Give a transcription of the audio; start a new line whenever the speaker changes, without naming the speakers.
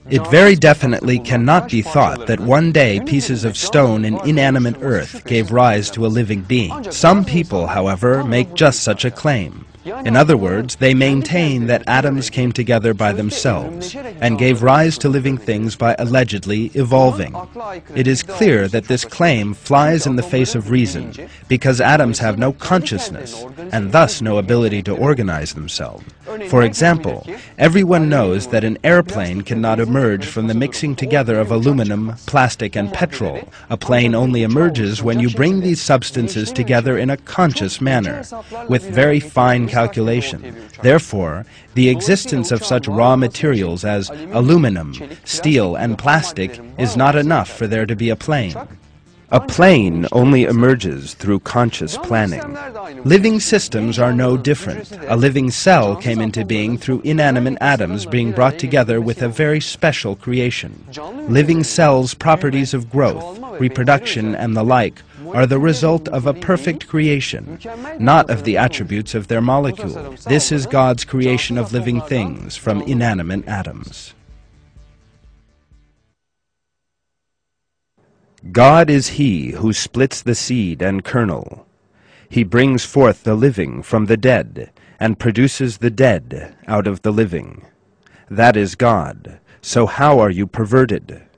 It very definitely cannot be thought that one day pieces of stone and inanimate earth gave rise to a living being. Some people, however, make just such a claim. In other words, they maintain that atoms came together by themselves and gave rise to living things by allegedly evolving. It is clear that this claim flies in the face of reason, because atoms have no consciousness and thus no ability to organize themselves. For example, everyone knows that an airplane cannot emerge from the mixing together of aluminum, plastic, and petrol. A plane only emerges when you bring these substances together in a conscious manner, with very fine calculation. Therefore, the existence of such raw materials as aluminum, steel, and plastic is not enough for there to be a plane. A plane only emerges through conscious planning. Living systems are no different. A living cell came into being through inanimate atoms being brought together with a very special creation. Living cells' properties of growth, reproduction, and the like are the result of a perfect creation, not of the attributes of their molecule. This is God's creation of living things from inanimate atoms. God is He who splits the seed and kernel. He brings forth the living from the dead, and produces the dead out of the living. That is God. So how are you perverted?